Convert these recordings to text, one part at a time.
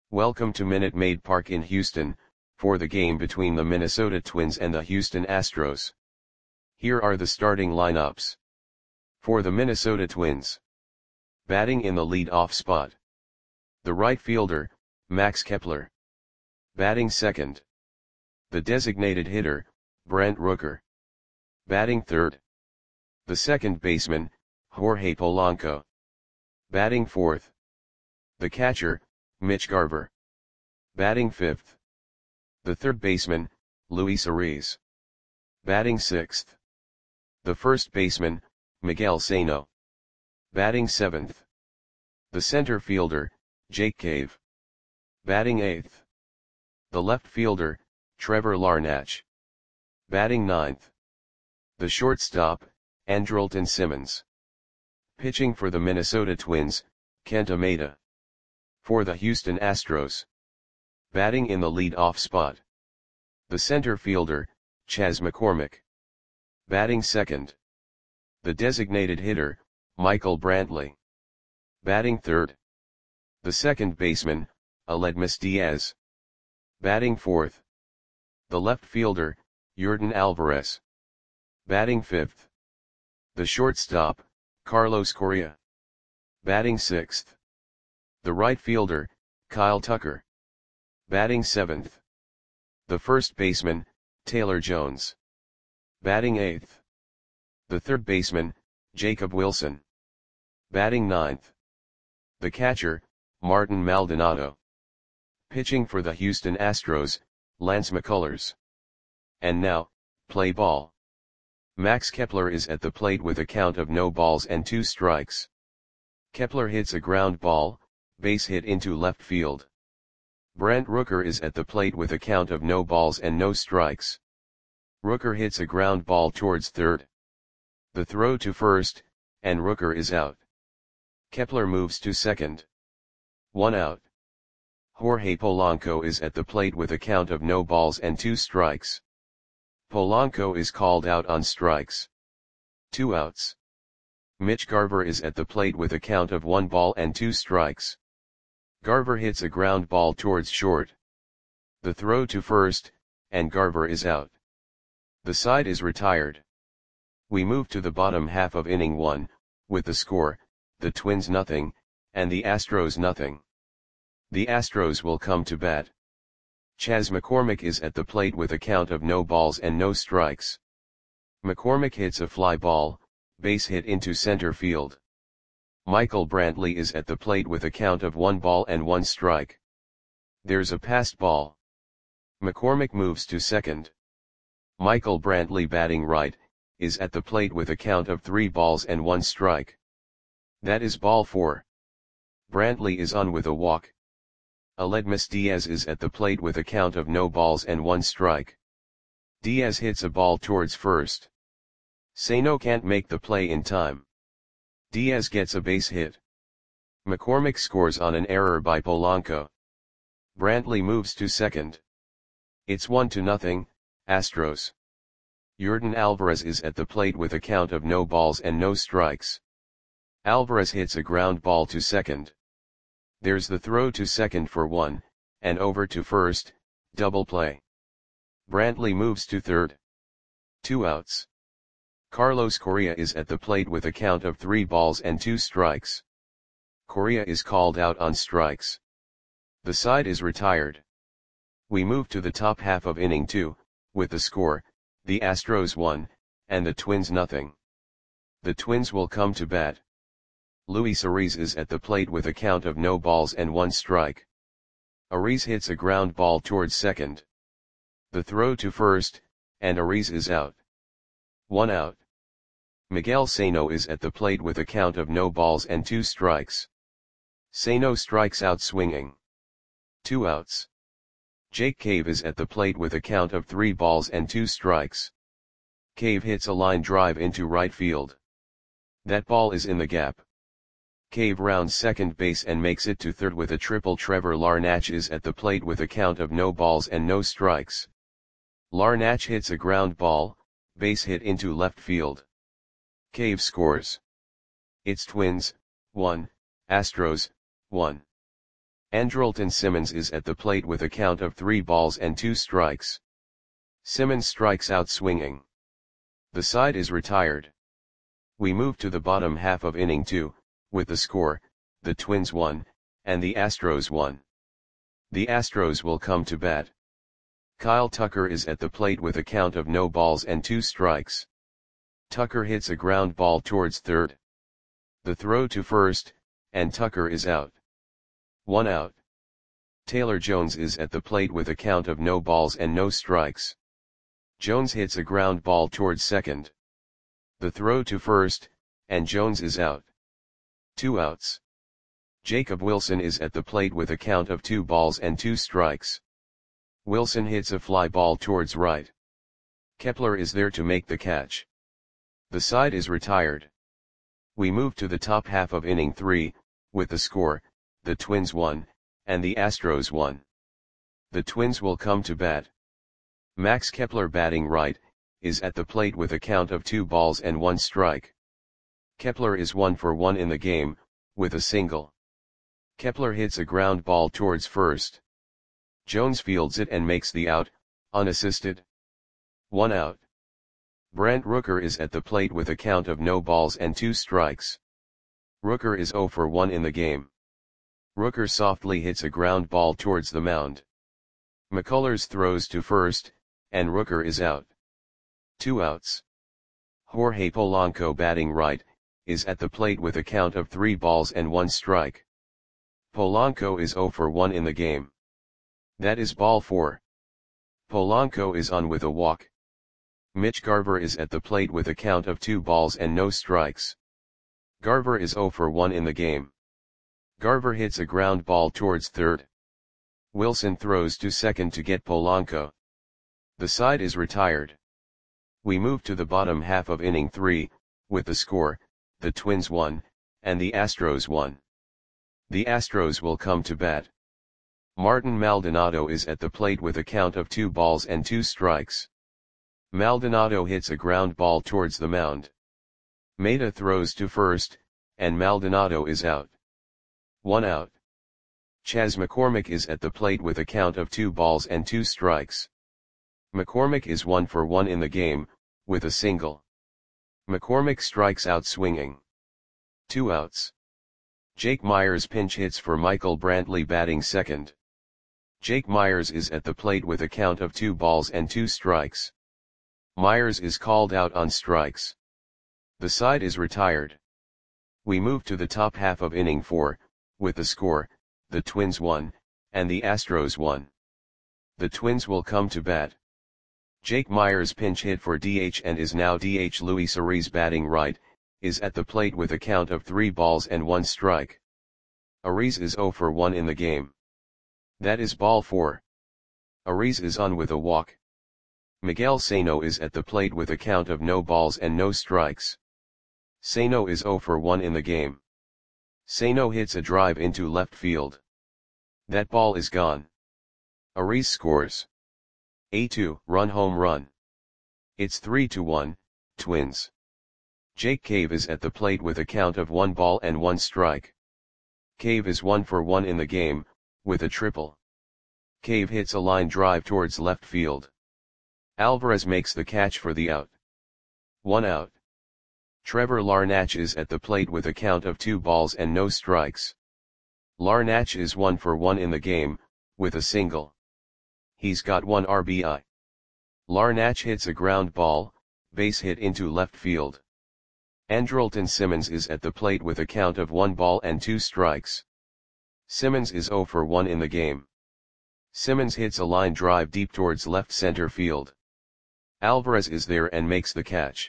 Welcome to Minute Maid Park in Houston, for the game between the Minnesota Twins and the Houston Astros. Here are the starting lineups. For the Minnesota Twins. Batting in the lead-off spot. The right fielder, Max Kepler. Batting second. The designated hitter, Brent Rooker. Batting third. The second baseman, Jorge Polanco. Batting fourth. The catcher, Mitch Garver. Batting fifth. The third baseman, Luis Ariz. Batting sixth. The first baseman, Miguel Sano. Batting seventh. The center fielder, Jake Cave. Batting eighth. The left fielder, Trevor Larnach. Batting ninth. The shortstop, Andrelton Simmons. Pitching for the Minnesota Twins, Kenta Maeda. For the Houston Astros. Batting in the lead-off spot. The center fielder, Chas McCormick. Batting second. The designated hitter, Michael Brantley. Batting third. The second baseman, Aledmys Diaz. Batting fourth. The left fielder, Yordan Alvarez. Batting fifth. The shortstop, Carlos Correa. Batting sixth. The right fielder, Kyle Tucker. Batting seventh. The first baseman, Taylor Jones. Batting eighth. The third baseman, Jacob Wilson. Batting ninth. The catcher, Martin Maldonado. Pitching for the Houston Astros, Lance McCullers. And now, play ball. Max Kepler is at the plate with a count of no balls and 2 strikes. Kepler hits a ground ball, base hit into left field. Brent Rooker is at the plate with a count of no balls and no strikes. Rooker hits a ground ball towards third. The throw to first, and Rooker is out. Kepler moves to second. 1 out. Jorge Polanco is at the plate with a count of no balls and 2 strikes. Polanco is called out on strikes. 2 outs. Mitch Garver is at the plate with a count of 1 ball and 2 strikes. Garver hits a ground ball towards short. The throw to first, and Garver is out. The side is retired. We move to the bottom half of inning 1, with the score, the Twins nothing, and the Astros nothing. The Astros will come to bat. Chas McCormick is at the plate with a count of no balls and no strikes. McCormick hits a fly ball, base hit into center field. Michael Brantley is at the plate with a count of 1 ball and 1 strike. There's a passed ball. McCormick moves to second. Michael Brantley, batting right, is at the plate with a count of 3 balls and 1 strike. That is ball 4. Brantley is on with a walk. Aledmys Diaz is at the plate with a count of no balls and 1 strike. Diaz hits a ball towards first. Sano can't make the play in time. Diaz gets a base hit. McCormick scores on an error by Polanco. Brantley moves to second. It's 1-0, Astros. Yordan Alvarez is at the plate with a count of no balls and no strikes. Alvarez hits a ground ball to second. There's the throw to second for 1, and over to first, double play. Brantley moves to third. 2 outs. Carlos Correa is at the plate with a count of 3 balls and 2 strikes. Correa is called out on strikes. The side is retired. We move to the top half of inning 2, with the score, the Astros 1, and the Twins nothing. The Twins will come to bat. Luis Ariz is at the plate with a count of no balls and 1 strike. Ariz hits a ground ball towards second. The throw to first, and Ariz is out. 1 out. Miguel Sano is at the plate with a count of no balls and 2 strikes. Sano strikes out swinging. 2 outs. Jake Cave is at the plate with a count of 3 balls and 2 strikes. Cave hits a line drive into right field. That ball is in the gap. Cave rounds second base and makes it to third with a triple. Trevor Larnach is at the plate with a count of no balls and no strikes. Larnach hits a ground ball, base hit into left field. Cave scores. It's Twins, 1, Astros, 1. Andrelton Simmons is at the plate with a count of 3 balls and 2 strikes. Simmons strikes out swinging. The side is retired. We move to the bottom half of inning 2, with the score, the Twins 1, and the Astros 1. The Astros will come to bat. Kyle Tucker is at the plate with a count of no balls and 2 strikes. Tucker hits a ground ball towards third. The throw to first, and Tucker is out. 1 out. Taylor Jones is at the plate with a count of no balls and no strikes. Jones hits a ground ball towards second. The throw to first, and Jones is out. 2 outs. Jacob Wilson is at the plate with a count of 2 balls and 2 strikes. Wilson hits a fly ball towards right. Kepler is there to make the catch. The side is retired. We move to the top half of inning 3, with the score, the Twins 1, and the Astros 1. The Twins will come to bat. Max Kepler, batting right, is at the plate with a count of 2 balls and 1 strike. Kepler is 1 for 1 in the game, with a single. Kepler hits a ground ball towards first. Jones fields it and makes the out, unassisted. 1 out. Brent Rooker is at the plate with a count of no balls and 2 strikes. Rooker is 0 for 1 in the game. Rooker softly hits a ground ball towards the mound. McCullers throws to first, and Rooker is out. 2 outs. Jorge Polanco, batting right, is at the plate with a count of 3 balls and 1 strike. Polanco is 0 for 1 in the game. That is ball 4. Polanco is on with a walk. Mitch Garver is at the plate with a count of 2 balls and no strikes. Garver is 0 for 1 in the game. Garver hits a ground ball towards third. Wilson throws to second to get Polanco. The side is retired. We move to the bottom half of inning 3, with the score, the Twins 1, and the Astros 1. The Astros will come to bat. Martin Maldonado is at the plate with a count of 2 balls and 2 strikes. Maldonado hits a ground ball towards the mound. Maeda throws to first, and Maldonado is out. 1 out. Chas McCormick is at the plate with a count of 2 balls and 2 strikes. McCormick is 1 for 1 in the game, with a single. McCormick strikes out swinging. 2 outs. Jake Myers pinch hits for Michael Brantley, batting second. Jake Myers is at the plate with a count of 2 balls and 2 strikes. Myers is called out on strikes. The side is retired. We move to the top half of inning 4, with the score, the Twins 1, and the Astros 1. The Twins will come to bat. Jake Myers pinch hit for DH and is now DH. Luis Ariz, batting right, is at the plate with a count of 3 balls and 1 strike. Ariz is 0 for 1 in the game. That is ball 4. Ariz is on with a walk. Miguel Sano is at the plate with a count of no balls and no strikes. Sano is 0 for 1 in the game. Sano hits a drive into left field. That ball is gone. Ariz scores a 2-run home run. It's 3-1, Twins. Jake Cave is at the plate with a count of 1 ball and 1 strike. Cave is 1 for 1 in the game, with a triple. Cave hits a line drive towards left field. Alvarez makes the catch for the out. 1 out. Trevor Larnach is at the plate with a count of 2 balls and no strikes. Larnach is 1 for 1 in the game, with a single. He's got 1 RBI. Larnach hits a ground ball, base hit into left field. Andrelton Simmons is at the plate with a count of 1 ball and 2 strikes. Simmons is 0 for 1 in the game. Simmons hits a line drive deep towards left center field. Alvarez is there and makes the catch.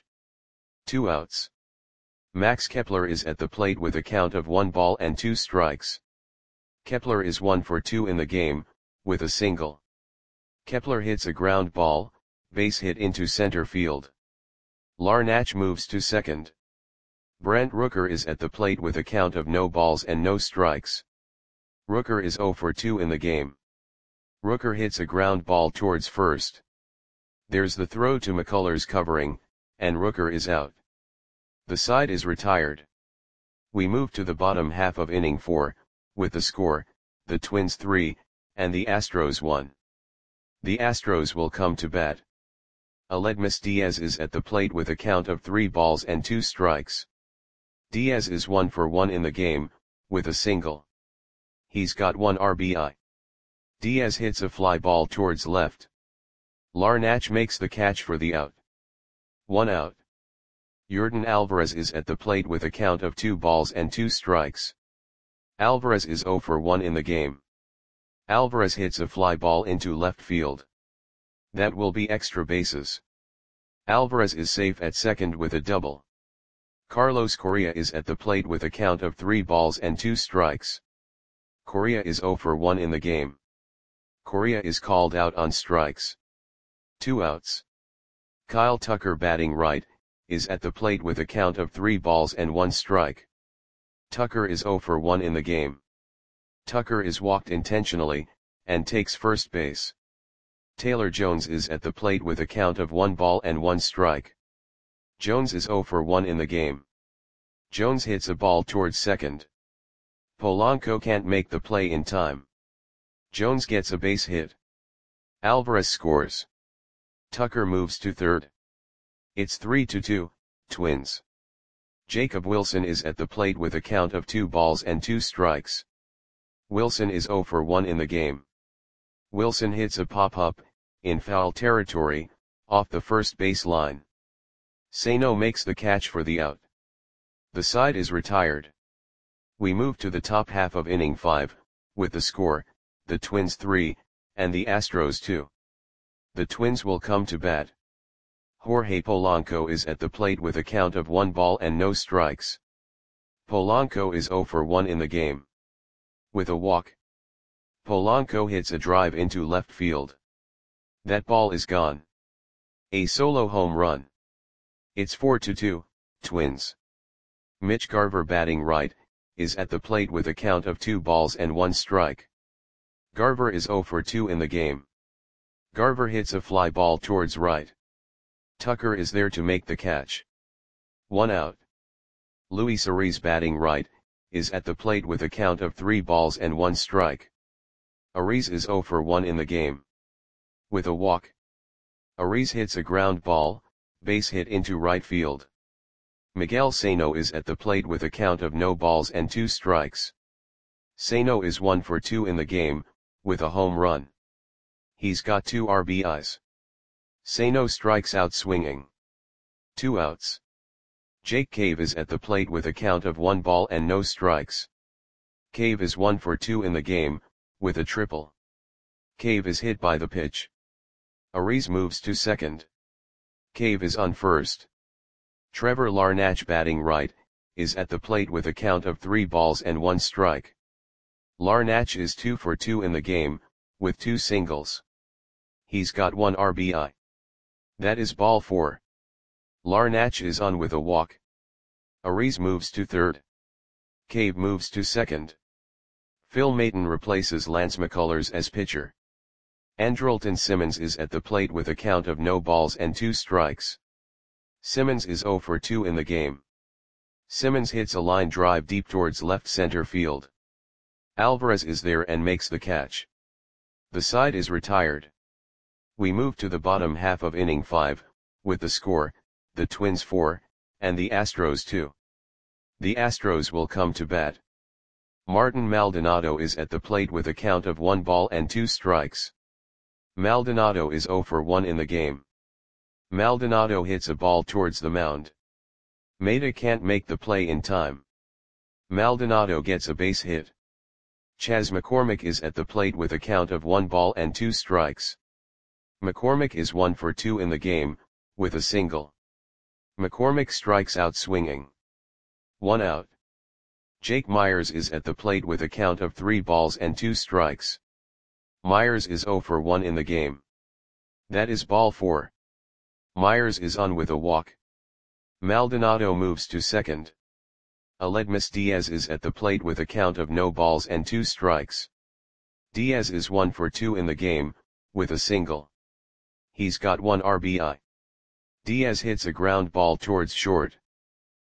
2 outs. Max Kepler is at the plate with a count of 1 ball and 2 strikes. Kepler is 1 for 2 in the game, with a single. Kepler hits a ground ball, base hit into center field. Larnach moves to second. Brent Rooker is at the plate with a count of no balls and no strikes. Rooker is 0 for 2 in the game. Rooker hits a ground ball towards first. There's the throw to McCullers covering, and Rooker is out. The side is retired. We move to the bottom half of inning 4, with the score, the Twins 3, and the Astros 1. The Astros will come to bat. Aledmys Diaz is at the plate with a count of 3 balls and 2 strikes. Diaz is 1 for 1 in the game, with a single. He's got 1 RBI. Diaz hits a fly ball towards left. Larnach makes the catch for the out. 1 out. Yordan Alvarez is at the plate with a count of 2 balls and 2 strikes. Alvarez is 0 for 1 in the game. Alvarez hits a fly ball into left field. That will be extra bases. Alvarez is safe at second with a double. Carlos Correa is at the plate with a count of 3 balls and 2 strikes. Correa is 0 for 1 in the game. Correa is called out on strikes. 2 outs. Kyle Tucker, batting right, is at the plate with a count of 3 balls and 1 strike. Tucker is 0 for 1 in the game. Tucker is walked intentionally, and takes first base. Taylor Jones is at the plate with a count of 1 ball and 1 strike. Jones is 0 for 1 in the game. Jones hits a ball towards second. Polanco can't make the play in time. Jones gets a base hit. Alvarez scores. Tucker moves to third. It's 3-2, Twins. Jacob Wilson is at the plate with a count of 2 balls and 2 strikes. Wilson is 0 for 1 in the game. Wilson hits a pop-up, in foul territory, off the first base line. Sano makes the catch for the out. The side is retired. We move to the top half of inning 5, with the score, the Twins 3, and the Astros 2. The Twins will come to bat. Jorge Polanco is at the plate with a count of 1 ball and no strikes. Polanco is 0 for 1 in the game. With a walk. Polanco hits a drive into left field. That ball is gone. A solo home run. It's 4-2, Twins. Mitch Garver, batting right, is at the plate with a count of 2 balls and 1 strike. Garver is 0 for 2 in the game. Garver hits a fly ball towards right. Tucker is there to make the catch. 1 out. Luis Ariz, batting right, is at the plate with a count of 3 balls and 1 strike. Ariz is 0 for 1 in the game. With a walk. Ariz hits a ground ball, base hit into right field. Miguel Sano is at the plate with a count of no balls and 2 strikes. Sano is 1 for 2 in the game, with a home run. He's got 2 RBIs. Sano strikes out swinging. 2 outs. Jake Cave is at the plate with a count of 1 ball and no strikes. Cave is 1 for 2 in the game, with a triple. Cave is hit by the pitch. Ariz moves to second. Cave is on first. Trevor Larnach, batting right, is at the plate with a count of 3 balls and 1 strike. Larnach is 2 for 2 in the game, with 2 singles. He's got 1 RBI. That is ball 4. Larnach is on with a walk. Ariz moves to third. Cave moves to second. Phil Maton replaces Lance McCullers as pitcher. Andrelton Simmons is at the plate with a count of no balls and 2 strikes. Simmons is 0 for 2 in the game. Simmons hits a line drive deep towards left center field. Alvarez is there and makes the catch. The side is retired. We move to the bottom half of inning 5, with the score, the Twins 4, and the Astros 2. The Astros will come to bat. Martin Maldonado is at the plate with a count of 1 ball and 2 strikes. Maldonado is 0 for 1 in the game. Maldonado hits a ball towards the mound. Maeda can't make the play in time. Maldonado gets a base hit. Chas McCormick is at the plate with a count of 1 ball and 2 strikes. McCormick is 1 for 2 in the game, with a single. McCormick strikes out swinging. 1 out. Jake Myers is at the plate with a count of 3 balls and 2 strikes. Myers is 0 for 1 in the game. That is ball 4. Myers is on with a walk. Maldonado moves to second. Aledmys Diaz is at the plate with a count of no balls and 2 strikes. Diaz is 1 for 2 in the game, with a single. He's got 1 RBI. Diaz hits a ground ball towards short.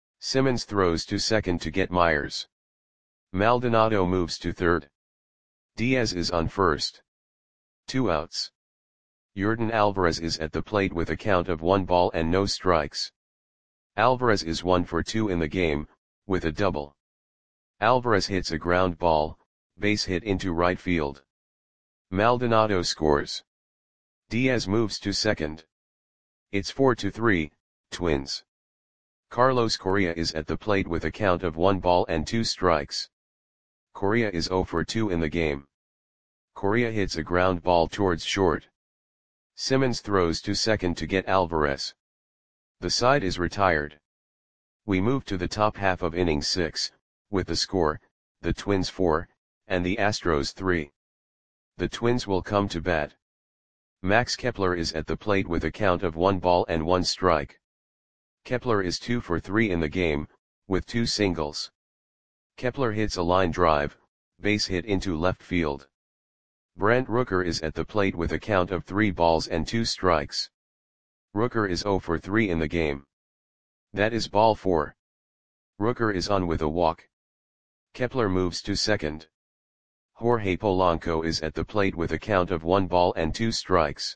Simmons throws to second to get Myers. Maldonado moves to third. Diaz is on first. 2 outs. Yordan Alvarez is at the plate with a count of 1 ball and no strikes. Alvarez is 1 for 2 in the game, with a double. Alvarez hits a ground ball, base hit into right field. Maldonado scores. Diaz moves to second. It's 4-3, Twins. Carlos Correa is at the plate with a count of 1 ball and 2 strikes. Correa is 0 for 2 in the game. Correa hits a ground ball towards short. Simmons throws to second to get Alvarez. The side is retired. We move to the top half of inning 6, with the score, the Twins 4, and the Astros 3. The Twins will come to bat. Max Kepler is at the plate with a count of 1 ball and 1 strike. Kepler is 2 for 3 in the game, with 2 singles. Kepler hits a line drive, base hit into left field. Brent Rooker is at the plate with a count of 3 balls and 2 strikes. Rooker is 0 for 3 in the game. That is ball 4. Rooker is on with a walk. Kepler moves to second. Jorge Polanco is at the plate with a count of 1 ball and 2 strikes.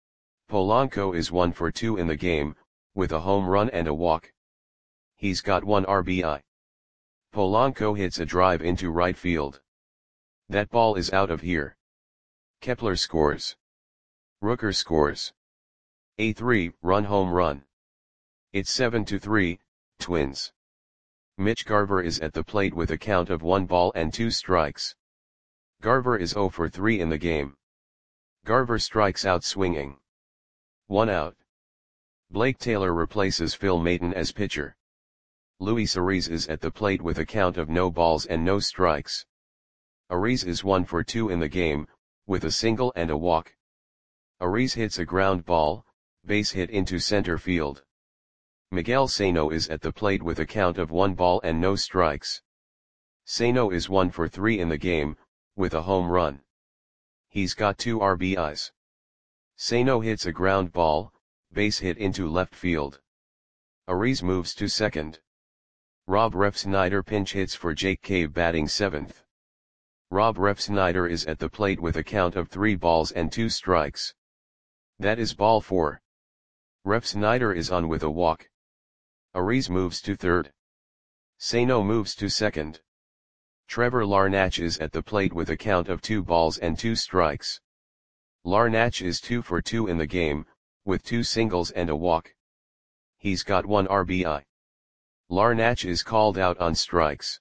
Polanco is 1 for 2 in the game, with a home run and a walk. He's got 1 RBI. Polanco hits a drive into right field. That ball is out of here. Kepler scores. Rooker scores. A 3-run home run. It's 7-3, Twins. Mitch Garver is at the plate with a count of 1 ball and 2 strikes. Garver is 0 for 3 in the game. Garver strikes out swinging. 1 out. Blake Taylor replaces Phil Maton as pitcher. Luis Ariz is at the plate with a count of no balls and no strikes. Ariz is 1 for 2 in the game, with a single and a walk. Ariz hits a ground ball, base hit into center field. Miguel Sano is at the plate with a count of 1 ball and no strikes. Sano is 1 for 3 in the game, with a home run. He's got 2 RBIs. Sano hits a ground ball, base hit into left field. Ariz moves to second. Rob Refsnyder pinch hits for Jake Cave batting 7th. Rob Refsnyder is at the plate with a count of 3 balls and 2 strikes. That is ball 4. Refsnyder is on with a walk. Ariz moves to third. Sano moves to second. Trevor Larnach is at the plate with a count of 2 balls and 2 strikes. Larnach is 2 for 2 in the game, with 2 singles and a walk. He's got 1 RBI. Larnach is called out on strikes.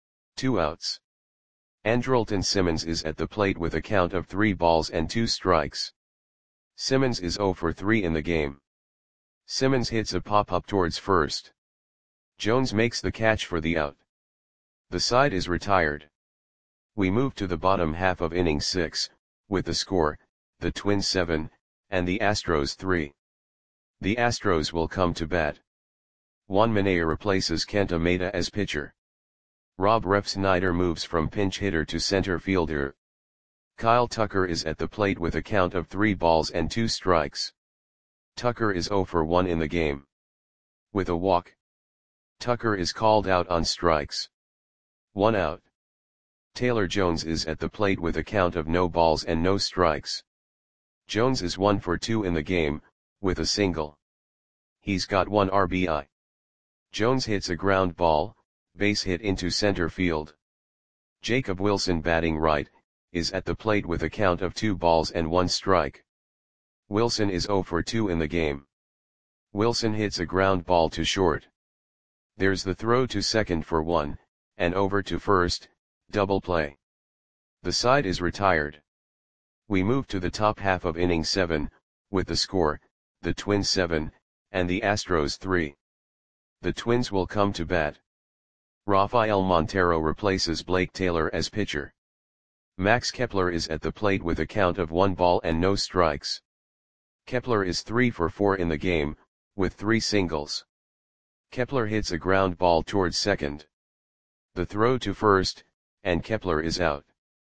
2 outs. Andrelton Simmons is at the plate with a count of 3 balls and 2 strikes. Simmons is 0 for 3 in the game. Simmons hits a pop-up towards first. Jones makes the catch for the out. The side is retired. We move to the bottom half of inning 6, with the score, the Twins 7, and the Astros 3. The Astros will come to bat. Juan Minaya replaces Kenta Maeda as pitcher. Rob Refsnyder moves from pinch hitter to center fielder. Kyle Tucker is at the plate with a count of 3 balls and 2 strikes. Tucker is 0 for 1 in the game. With a walk. Tucker is called out on strikes. 1 out. Taylor Jones is at the plate with a count of no balls and no strikes. Jones is 1 for 2 in the game, with a single. He's got 1 RBI. Jones hits a ground ball, base hit into center field. Jacob Wilson batting right, is at the plate with a count of 2 balls and 1 strike. Wilson is 0 for 2 in the game. Wilson hits a ground ball to short. There's the throw to second for 1, and over to first, double play. The side is retired. We move to the top half of inning 7, with the score, the Twins 7, and the Astros 3. The Twins will come to bat. Rafael Montero replaces Blake Taylor as pitcher. Max Kepler is at the plate with a count of 1 ball and no strikes. Kepler is 3 for 4 in the game, with 3 singles. Kepler hits a ground ball towards second. The throw to first, and Kepler is out.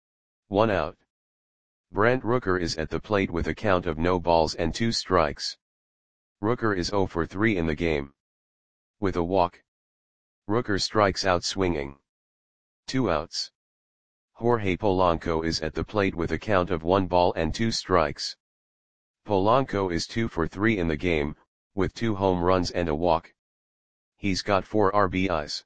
1 out. Brent Rooker is at the plate with a count of no balls and 2 strikes. Rooker is 0 for 3 in the game. With a walk. Rooker strikes out swinging. 2 outs. Jorge Polanco is at the plate with a count of 1 ball and 2 strikes. Polanco is 2 for 3 in the game, with 2 home runs and a walk. He's got 4 RBIs.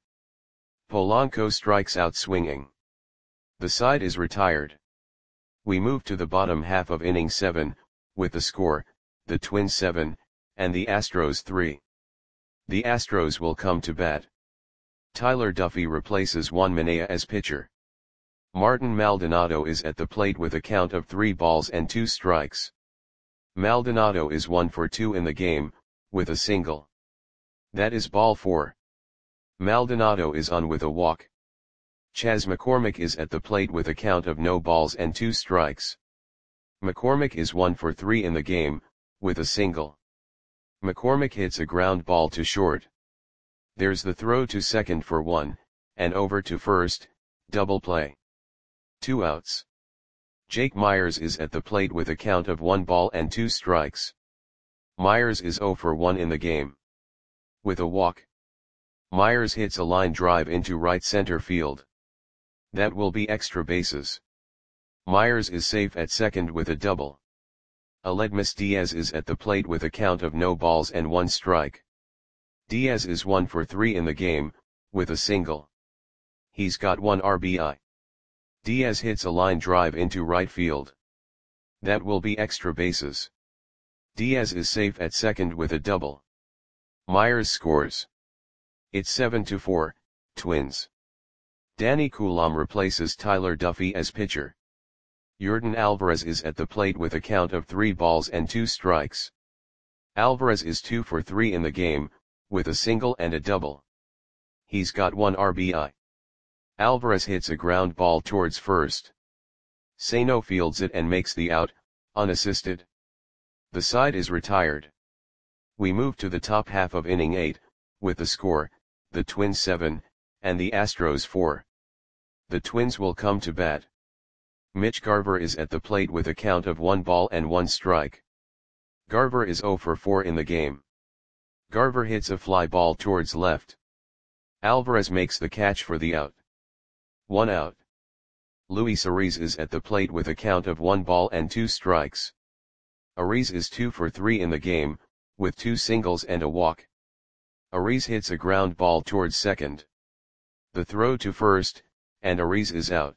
Polanco strikes out swinging. The side is retired. We move to the bottom half of inning 7, with the score, the Twins 7, and the Astros 3. The Astros will come to bat. Tyler Duffey replaces Juan Minaya as pitcher. Martin Maldonado is at the plate with a count of 3 balls and 2 strikes. Maldonado is 1 for 2 in the game, with a single. That is ball 4. Maldonado is on with a walk. Chas McCormick is at the plate with a count of no balls and 2 strikes. McCormick is 1 for 3 in the game, with a single. McCormick hits a ground ball to short. There's the throw to second for 1, and over to first, double play. 2 outs. Jake Myers is at the plate with a count of 1 ball and 2 strikes. Myers is 0 for 1 in the game. With a walk. Myers hits a line drive into right center field. That will be extra bases. Myers is safe at second with a double. Aledmys Diaz is at the plate with a count of no balls and 1 strike. Diaz is 1 for 3 in the game, with a single. He's got 1 RBI. Diaz hits a line drive into right field. That will be extra bases. Diaz is safe at second with a double. Myers scores. It's 7-4, Twins. Danny Coulombe replaces Tyler Duffey as pitcher. Yordan Alvarez is at the plate with a count of 3 balls and 2 strikes. Alvarez is 2 for 3 in the game, with a single and a double. He's got 1 RBI. Alvarez hits a ground ball towards first. Sano fields it and makes the out, unassisted. The side is retired. We move to the top half of inning 8, with the score, the Twins 7, and the Astros 4. The Twins will come to bat. Mitch Garver is at the plate with a count of 1 ball and 1 strike. Garver is 0 for 4 in the game. Garver hits a fly ball towards left. Alvarez makes the catch for the out. 1 out. Luis Ariz is at the plate with a count of 1 ball and 2 strikes. Ariz is 2 for 3 in the game, with 2 singles and a walk. Ariz hits a ground ball towards second. The throw to first, and Ariz is out.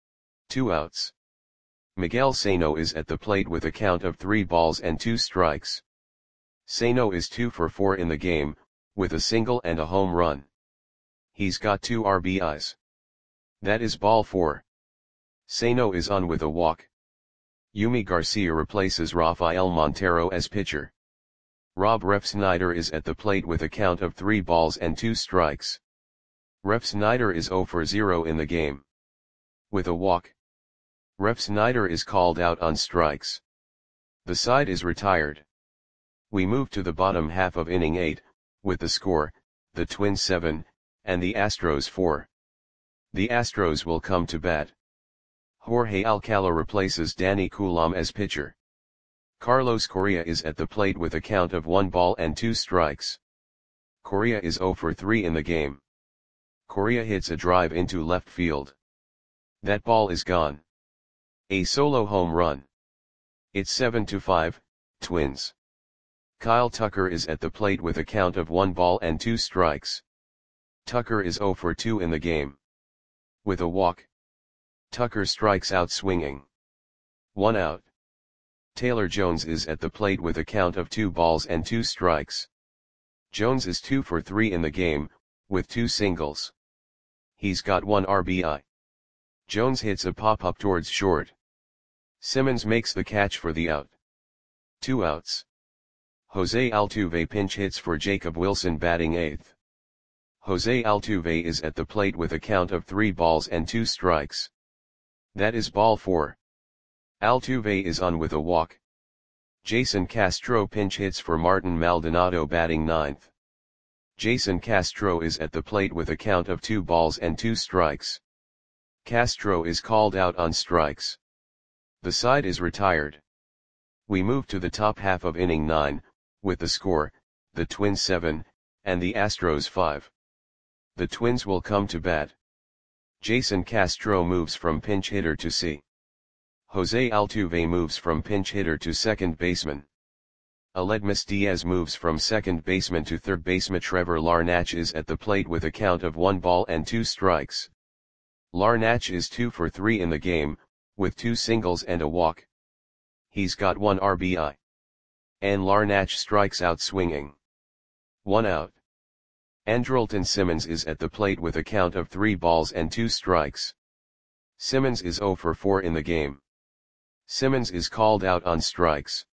2 outs. Miguel Sano is at the plate with a count of 3 balls and 2 strikes. Sano is 2 for 4 in the game, with a single and a home run. He's got 2 RBIs. That is ball 4. Sano is on with a walk. Yumi Garcia replaces Rafael Montero as pitcher. Rob Refsnyder is at the plate with a count of 3 balls and 2 strikes. Refsnyder is 0 for 0 in the game. With a walk. Refsnyder is called out on strikes. The side is retired. We move to the bottom half of inning 8, with the score, the Twins 7, and the Astros 4. The Astros will come to bat. Jorge Alcala replaces Danny Coulombe as pitcher. Carlos Correa is at the plate with a count of 1 ball and 2 strikes. Correa is 0 for 3 in the game. Correa hits a drive into left field. That ball is gone. A solo home run. It's 7-5, Twins. Kyle Tucker is at the plate with a count of 1 ball and 2 strikes. Tucker is 0 for 2 in the game. With a walk. Tucker strikes out swinging. 1 out. Taylor Jones is at the plate with a count of 2 balls and 2 strikes. Jones is 2 for 3 in the game, with 2 singles. He's got 1 RBI. Jones hits a pop-up towards short. Simmons makes the catch for the out. 2 outs. Jose Altuve pinch hits for Jacob Wilson batting 8th. Jose Altuve is at the plate with a count of 3 balls and 2 strikes. That is ball 4. Altuve is on with a walk. Jason Castro pinch hits for Martin Maldonado batting 9th. Jason Castro is at the plate with a count of 2 balls and 2 strikes. Castro is called out on strikes. The side is retired. We move to the top half of inning 9, with the score, the Twins 7, and the Astros 5. The Twins will come to bat. Jason Castro moves from pinch hitter to C. Jose Altuve moves from pinch hitter to second baseman. Aledmys Diaz moves from second baseman to third baseman. Trevor Larnach is at the plate with a count of 1-2 strikes. Larnach is 2 for 3 in the game, with 2 singles and a walk. He's got 1 RBI. And Larnach strikes out swinging. 1 out. Andrelton Simmons is at the plate with a count of 3-2 strikes. Simmons is 0 for 4 in the game. Simmons is called out on strikes.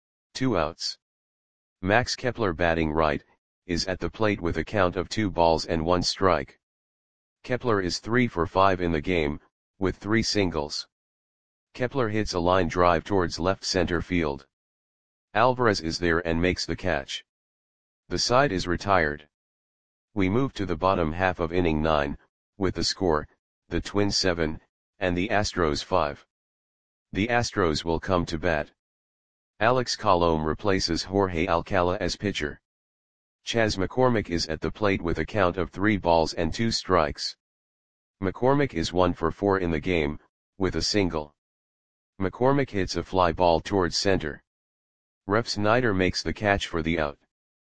2 outs. Max Kepler batting right, is at the plate with a count of 2-1 strike. Kepler is 3 for 5 in the game, with 3 singles. Kepler hits a line drive towards left center field. Alvarez is there and makes the catch. The side is retired. We move to the bottom half of inning 9, with the score, the Twins 7, and the Astros 5. The Astros will come to bat. Alex Colomé replaces Jorge Alcala as pitcher. Chas McCormick is at the plate with a count of 3-2 strikes. McCormick is 1 for 4 in the game, with a single. McCormick hits a fly ball towards center. Ref Snyder makes the catch for the out.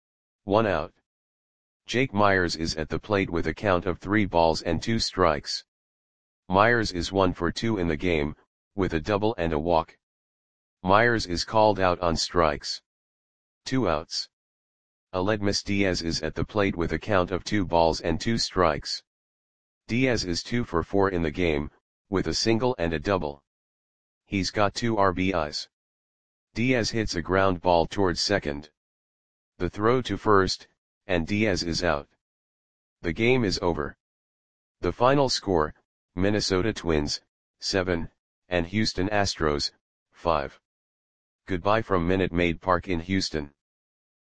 1 out. Jake Meyers is at the plate with a count of 3-2 strikes. Meyers is 1 for 2 in the game, with a double and a walk. Meyers is called out on strikes. 2 outs. Aledmys Diaz is at the plate with a count of 2-2 strikes. Diaz is 2 for 4 in the game, with a single and a double. He's got 2 RBIs. Diaz hits a ground ball towards second. The throw to first, and Diaz is out. The game is over. The final score, Minnesota Twins, 7, and Houston Astros, 5. Goodbye from Minute Maid Park in Houston.